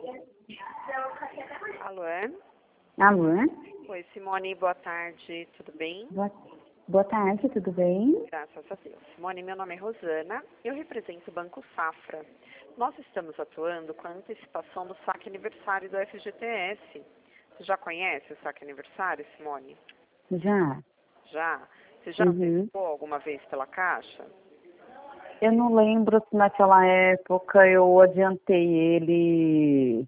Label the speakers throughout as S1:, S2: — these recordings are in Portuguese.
S1: Alô?
S2: Alô?
S1: Oi, Simone, boa tarde, tudo bem?
S2: Boa tarde, tudo bem?
S1: Graças a Deus. Simone, meu nome é Rosana, eu represento o Banco Safra. Nós estamos atuando com a antecipação do saque aniversário do FGTS. Você já conhece o saque aniversário, Simone?
S2: Já.
S1: Já? Você já
S2: Uhum.
S1: antecipou alguma vez pela Caixa?
S2: Eu não lembro se naquela época eu adiantei ele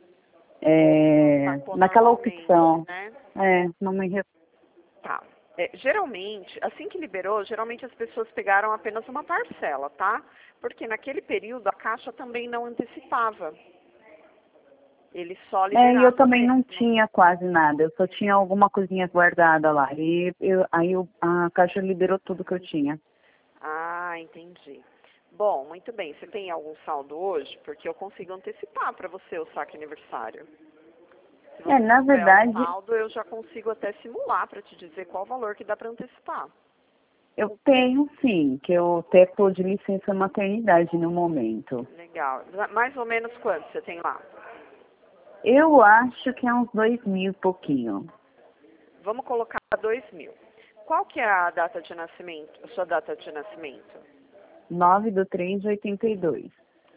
S1: Sacou
S2: naquela
S1: normalmente,
S2: opção.
S1: né?
S2: Não me recordo.
S1: Tá. Geralmente, assim que liberou, geralmente as pessoas pegaram apenas uma parcela, tá? Porque naquele período a Caixa também não antecipava. Ele só
S2: E eu
S1: liberava
S2: também não
S1: mesmo.
S2: tinha quase nada, eu só tinha alguma coisinha guardada lá. A Caixa liberou tudo que eu tinha.
S1: Ah, entendi. Bom, muito bem. Você tem algum saldo hoje? Porque eu consigo antecipar para você o saque aniversário. Se você
S2: Na
S1: tiver o
S2: verdade,
S1: saldo, eu já consigo até simular para te dizer qual valor que dá para antecipar.
S2: eu tenho sim, que eu até tô de licença maternidade no momento.
S1: Legal. Mais ou menos quanto você tem lá?
S2: Eu acho que é uns 2.000 e pouquinho.
S1: Vamos colocar 2.000. Qual que é a data de nascimento, a sua data de nascimento?
S2: 9/3/82.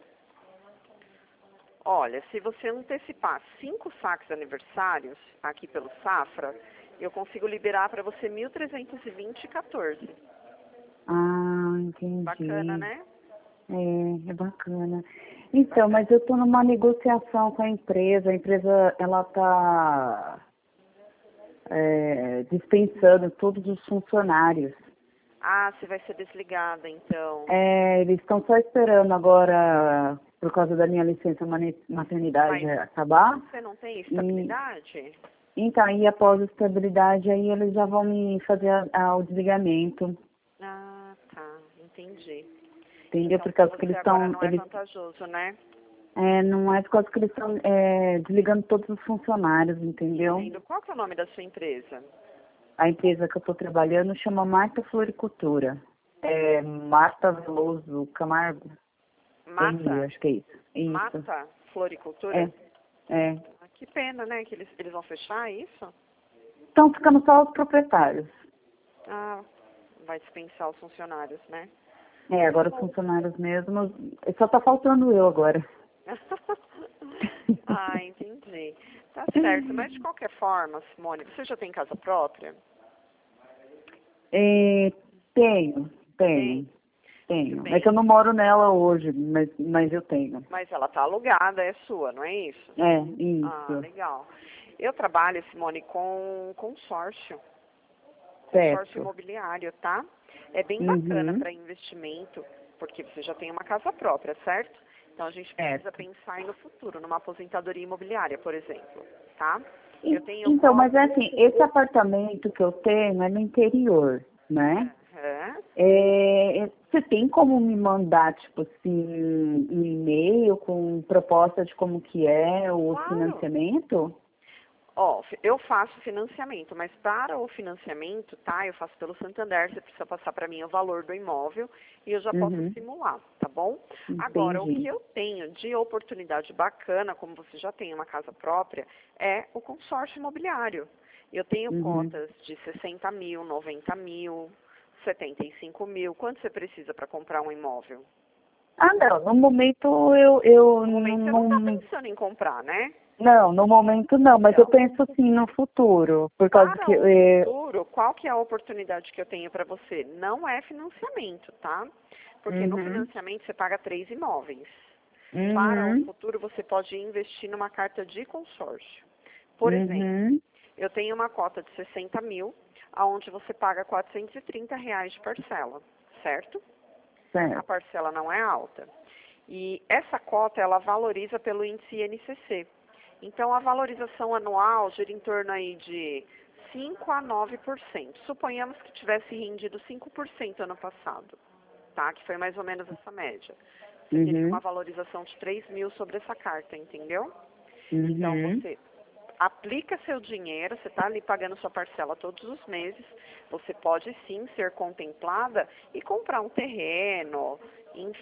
S1: Olha, se você antecipar 5 saques aniversários aqui pelo Safra, eu consigo liberar para você 1.320,14.
S2: Entendi.
S1: Bacana, né?
S2: É bacana. Então, mas eu estou numa negociação com a empresa ela está dispensando todos os funcionários.
S1: Ah, você vai ser desligada, então.
S2: Eles estão só esperando agora, por causa da minha licença maternidade
S1: Mas
S2: acabar.
S1: você não tem
S2: E,
S1: estabilidade?
S2: então, aí após a estabilidade, aí eles já vão me fazer o desligamento.
S1: Ah, tá. Entendi.
S2: Entendeu?
S1: Então,
S2: Por
S1: para
S2: causa que
S1: você
S2: eles
S1: agora
S2: estão.
S1: não é vantajoso, né?
S2: Não é por causa que eles estão desligando todos os funcionários, entendeu?
S1: Entendo. Qual que é o nome da sua empresa?
S2: A empresa que eu estou trabalhando chama Marta Floricultura. É Marta Veloso Camargo.
S1: Mata?
S2: Acho que é isso. Isso.
S1: Mata Floricultura?
S2: É. É.
S1: Ah, que pena, né? Que eles vão fechar isso?
S2: Estão ficando só os proprietários.
S1: Ah, vai dispensar os funcionários, né?
S2: Agora os funcionários mesmos. Só está faltando eu agora.
S1: Ah, entendi. Tá certo. Mas de qualquer forma, Simone, você já tem casa própria?
S2: Tenho.
S1: Tem? Muito
S2: Tenho. É que
S1: bem.
S2: eu não moro nela hoje, mas eu tenho.
S1: Mas ela tá alugada, é sua, não é isso? Ah,
S2: Isso.
S1: legal. Eu trabalho, Simone, com consórcio
S2: Certo.
S1: imobiliário, tá? É bem bacana
S2: Uhum.
S1: para investimento, porque você já tem uma casa própria, certo? Então a gente precisa
S2: Certo.
S1: pensar aí no futuro, numa aposentadoria imobiliária, por exemplo, tá? Eu
S2: E-
S1: tenho
S2: Então, mas
S1: cotas.
S2: é assim, esse apartamento que eu tenho é no interior, né?
S1: Aham.
S2: Você tem como me mandar, tipo assim, um e-mail com proposta de como que é o
S1: Claro.
S2: financiamento?
S1: Ó, eu faço financiamento, mas para o financiamento, tá? Eu faço pelo Santander, você precisa passar para mim o valor do imóvel e eu já posso
S2: Uhum,
S1: simular, tá bom? Agora, o que
S2: entendi.
S1: eu tenho de oportunidade bacana, como você já tem uma casa própria, é o consórcio imobiliário. Eu tenho
S2: Uhum.
S1: cotas de 60 mil, 90 mil, 75 mil. Quanto você precisa para comprar um imóvel?
S2: Não, no momento eu
S1: No momento você não está
S2: não.
S1: pensando em comprar, né?
S2: Não, no momento não, mas eu
S1: Então,
S2: penso assim no futuro, por causa
S1: para
S2: que.
S1: o futuro, qual que é a oportunidade que eu tenho para você? Não é financiamento, tá? Porque no
S2: Uhum,
S1: financiamento você paga 3 imóveis. Para o
S2: uhum,
S1: futuro, você pode investir numa carta de consórcio. Por exemplo,
S2: uhum,
S1: eu tenho uma cota de 60 mil, aonde você paga R$ 430 de parcela, certo? A
S2: certo.
S1: parcela não é alta. E essa cota, ela valoriza pelo índice INCC. Então, a valorização anual gira em torno aí de 5 a 9%. Suponhamos que tivesse rendido 5% ano passado, tá? Que foi mais ou menos essa média. Você teria uma
S2: Uhum,
S1: valorização de 3 mil sobre essa carta, entendeu? Então,
S2: uhum.
S1: você aplica seu dinheiro, você está ali pagando sua parcela todos os meses, você pode sim ser contemplada e comprar um terreno, enfim,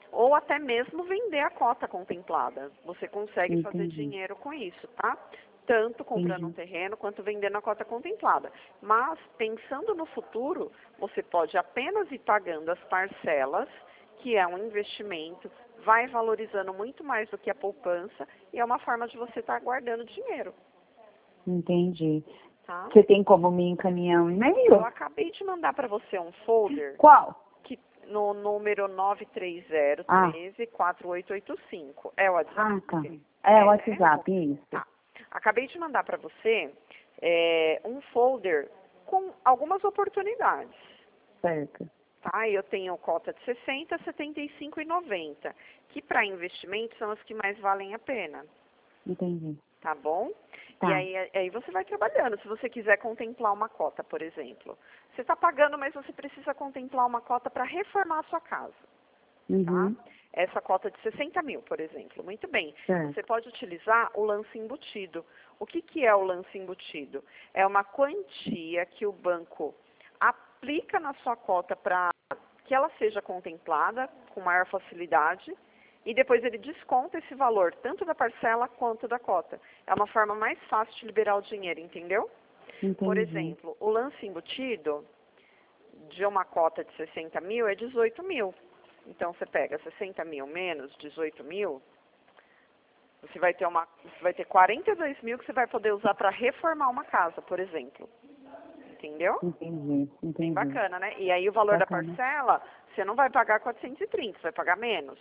S1: ou até mesmo vender a cota contemplada. Você consegue fazer
S2: Entendi.
S1: dinheiro com isso, tá? Tanto comprando um
S2: Entendi.
S1: terreno quanto vendendo a cota contemplada. Mas, pensando no futuro, você pode apenas ir pagando as parcelas, que é um investimento, vai valorizando muito mais do que a poupança e é uma forma de você estar guardando dinheiro,
S2: Entendi.
S1: tá?
S2: Você tem como me encaminhar um
S1: Eu
S2: e-mail?
S1: acabei de mandar para você um folder
S2: Qual?
S1: que, no número
S2: Ah,
S1: 930-13-4885. É o WhatsApp?
S2: tá. É o
S1: É, né?
S2: WhatsApp, isso.
S1: Tá. Acabei de mandar para você um folder com algumas oportunidades.
S2: Certo.
S1: Tá? Eu tenho cota de 60, 75 e 90, que para investimento são as que mais valem a pena.
S2: Entendi.
S1: Tá bom? E
S2: Tá.
S1: aí você vai trabalhando. Se você quiser contemplar uma cota, por exemplo. Você está pagando, mas você precisa contemplar uma cota para reformar a sua casa. Tá?
S2: Uhum.
S1: Essa cota de 60 mil, por exemplo. Muito bem.
S2: Certo.
S1: Você pode utilizar o lance embutido. O que é o lance embutido? É uma quantia que o banco aplica na sua cota para que ela seja contemplada com maior facilidade e depois ele desconta esse valor, tanto da parcela quanto da cota. É uma forma mais fácil de liberar o dinheiro, entendeu? Por
S2: Entendi.
S1: exemplo, o lance embutido de uma cota de 60 mil é 18 mil. Então, você pega 60 mil menos 18 mil, você vai ter 42 mil que você vai poder usar para reformar uma casa, por exemplo. Entendeu?
S2: Entendi.
S1: Bem
S2: Entendi.
S1: bacana, né? E aí o valor da
S2: Bacana.
S1: parcela, você não vai pagar 430, você vai pagar menos.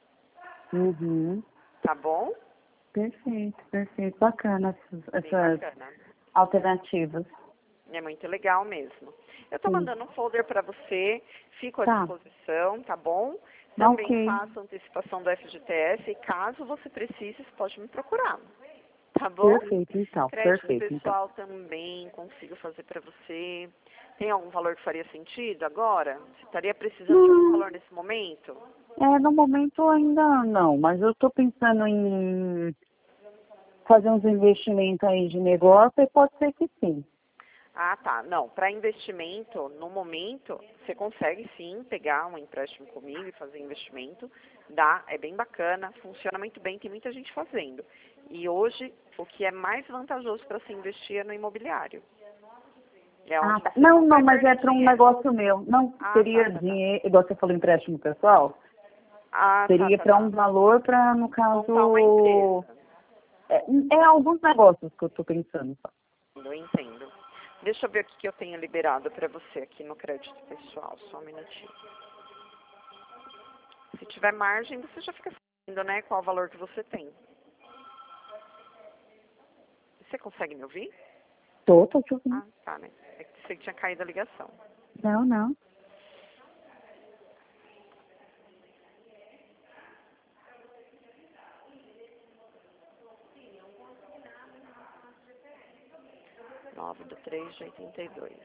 S2: Uhum.
S1: Tá bom?
S2: Perfeito, perfeito. Bacana
S1: Bem
S2: essas
S1: bacana.
S2: alternativas.
S1: É muito legal mesmo. Eu estou
S2: Sim.
S1: mandando um folder para você, fico à
S2: Tá.
S1: disposição, tá bom? Também
S2: Ok.
S1: faço antecipação do FGTS e caso você precise, você pode me procurar. Tá bom?
S2: Perfeito, então.
S1: Crédito
S2: Perfeito, então.
S1: pessoal também consigo fazer para você. Tem algum valor que faria sentido agora? Você estaria precisando de algum
S2: Não,
S1: valor nesse momento?
S2: no momento ainda não, mas eu estou pensando em fazer uns investimentos aí de negócio e pode ser que sim.
S1: Ah, tá. Não, para investimento, no momento, você consegue sim pegar um empréstimo comigo e fazer investimento. Dá, é bem bacana, funciona muito bem, tem muita gente fazendo. E hoje, o que é mais vantajoso para se investir é no imobiliário. É
S2: Ah,
S1: onde
S2: tá.
S1: você
S2: Não,
S1: não
S2: não,
S1: vai
S2: mas é
S1: perder
S2: para um
S1: dinheiro.
S2: negócio meu. Não,
S1: Ah, tá,
S2: seria
S1: tá, tá.
S2: dinheiro, igual você falou, empréstimo pessoal,
S1: Ah, tá,
S2: seria
S1: tá,
S2: para um
S1: tá.
S2: valor para, no
S1: Montar uma
S2: caso,
S1: empresa.
S2: é alguns negócios que eu estou pensando.
S1: Eu entendo. Deixa eu ver o que eu tenho liberado para você aqui no crédito pessoal. Só um minutinho. Se tiver margem, você já fica sabendo, né, qual o valor que você tem. Você consegue me ouvir?
S2: Tô te ouvindo.
S1: Ah, tá, né? É que você tinha caído a ligação.
S2: Não, não.
S1: 9/3/82.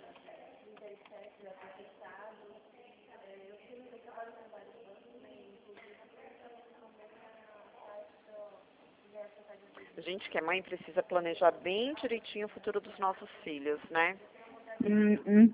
S1: A gente que é mãe precisa planejar bem direitinho o futuro dos nossos filhos, né?
S2: Hum.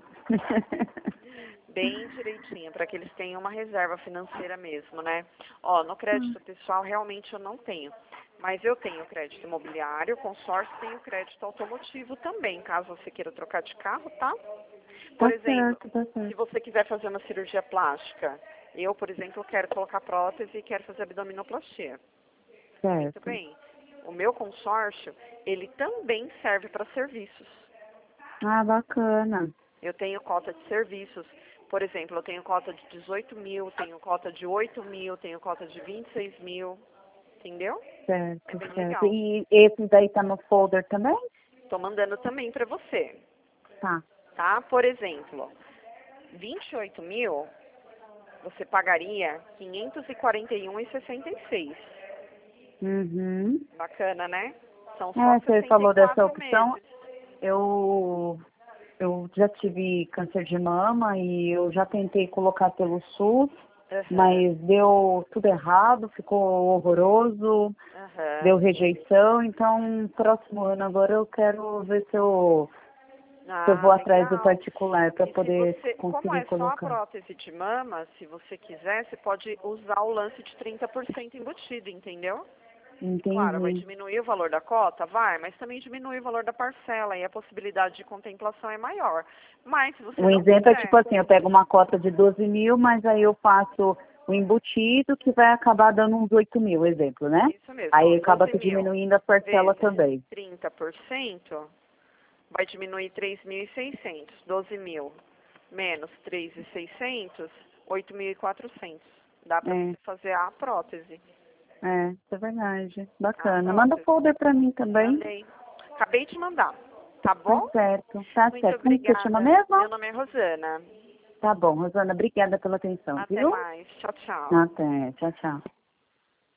S1: Bem direitinho, para que eles tenham uma reserva financeira mesmo, né? Ó, no crédito pessoal realmente eu não tenho. Mas eu tenho crédito imobiliário, consórcio, tenho crédito automotivo também, caso você queira trocar de carro, tá? Por
S2: Tá
S1: exemplo,
S2: certo, tá
S1: se
S2: certo.
S1: você quiser fazer uma cirurgia plástica, eu, por exemplo, quero colocar prótese e quero fazer abdominoplastia. Muito
S2: Certo.
S1: bem. O meu consórcio, ele também serve para serviços.
S2: Ah, bacana.
S1: Eu tenho cota de serviços. Por exemplo, eu tenho cota de 18 mil, tenho cota de 8 mil, tenho cota de 26 mil. Entendeu? É
S2: Certo,
S1: bem
S2: certo.
S1: legal.
S2: E esse daí tá no folder também?
S1: Estou mandando também para você.
S2: Tá.
S1: Tá? Por exemplo, 28 mil, você pagaria 541,66.
S2: Uhum.
S1: Bacana, né? São só
S2: Você falou dessa
S1: 64
S2: opção.
S1: meses.
S2: Eu, eu já tive câncer de mama e eu já tentei colocar pelo SUS,
S1: Aham,
S2: mas deu tudo errado, ficou horroroso, deu
S1: aham.
S2: rejeição. Então, próximo ano agora eu quero ver se eu eu vou atrás do
S1: legal.
S2: particular para
S1: E
S2: poder
S1: se você, como
S2: conseguir
S1: é só a
S2: colocar.
S1: prótese de mama, se você quiser, você pode usar o lance de 30% embutido, entendeu? Claro, vai
S2: Entendi.
S1: diminuir o valor da cota? Vai, mas também diminui o valor da parcela e a possibilidade de contemplação é maior. Mas se você
S2: O
S1: não
S2: isento é
S1: quiser,
S2: tipo assim, eu pego uma cota de 12 mil, mas aí eu faço o embutido que vai acabar dando uns 8 mil, exemplo, né?
S1: isso mesmo,
S2: Aí
S1: ó,
S2: acaba
S1: 12
S2: que
S1: mil
S2: diminuindo a parcela
S1: vezes
S2: também.
S1: 30% vai diminuir 3.600. 12 mil menos 3.600, 8.400. Dá para
S2: É,
S1: você fazer a prótese.
S2: isso é verdade.
S1: A
S2: Bacana. Manda o
S1: prótese.
S2: folder pra mim também.
S1: Mandei. Acabei de mandar. Tá
S2: Tá
S1: bom?
S2: certo. Tá
S1: Muito
S2: certo. Como você chama
S1: obrigada.
S2: mesmo?
S1: Meu nome é Rosana.
S2: Tá bom, Rosana, obrigada pela atenção,
S1: Até
S2: viu?
S1: mais. Tchau, tchau.
S2: Até. Tchau, tchau.